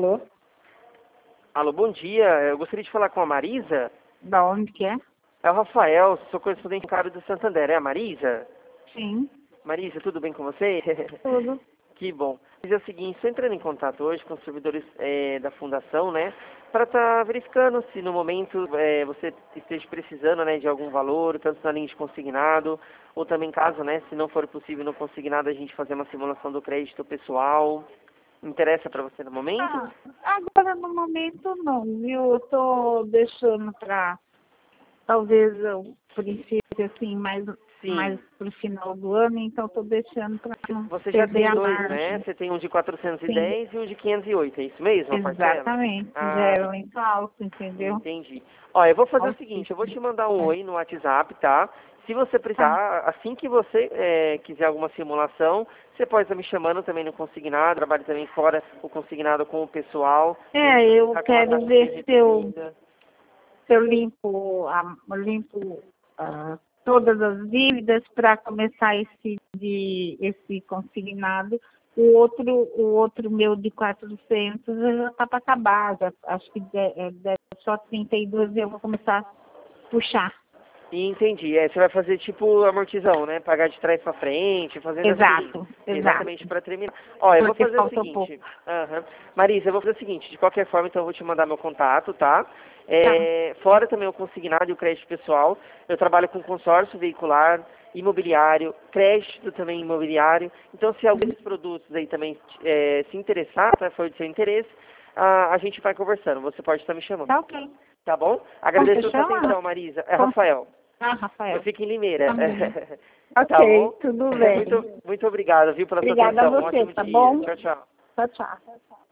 Alô? Alô, bom dia. Eu gostaria de falar com a Marisa. Da onde que é? É o Rafael, sou correspondente bancário do Santander. É a Marisa? Sim, Marisa, tudo bem com você? tudo. Que bom. Mas é o seguinte, estou entrando em contato hoje com os servidores da fundação, né? Para estar verificando se no momento você esteja precisando, né, de algum valor, tanto na linha de consignado, ou também caso, né, se não for possível no consignado, a gente fazer uma simulação do crédito pessoal. Interessa para você no momento? Ah, agora no momento não, viu? Eu tô deixando para talvez o princípio assim, mais Sim. pro final do ano, então tô deixando para não Você já perder tem a dois, né? margem. Você tem um de Sim, 410 e um de 508, é isso mesmo, a parcela? exatamente. Já Ah, é muito alto, entendeu? entendi. Ó, eu vou fazer o seguinte, eu vou te Altíssimo. mandar um É. oi no WhatsApp, tá? Se você Tá. precisar, assim que você quiser alguma simulação, você pode estar me chamando também no consignado, trabalho também fora o consignado com o pessoal. A gente também Eu está com uma quero taxa bem ver reduzida. se eu limpo todas as dívidas para começar esse consignado. O outro meu de 400 já está para acabar, acho que deve só 32 eu vou começar a puxar. Entendi. Você vai fazer tipo amortizão, né? Pagar de trás para frente, fazendo assim. Exato, Exatamente exato. para terminar. Ó, eu vou Porque fazer o falta pouco. seguinte. Aham. Marisa, eu vou fazer o seguinte. De qualquer forma, então eu vou te mandar meu contato, tá? Tá. Fora também o consignado e o crédito pessoal. Eu trabalho com consórcio veicular, imobiliário, crédito também imobiliário. Então, se algum desses produtos aí também se interessar, né, for de seu interesse, a gente vai conversando. Você pode estar me chamando. Tá ok. Tá bom? Como Agradeço você a sua chama? atenção, Marisa. É Como... Rafael. Ah, Eu Rafael. fico em Limeira. Também. Tá Ok, bom? tudo bem. Muito obrigado, viu, pela sua Obrigada a atenção. Um você, ótimo tá dia. bom? Tchau, tchau. Tchau, tchau.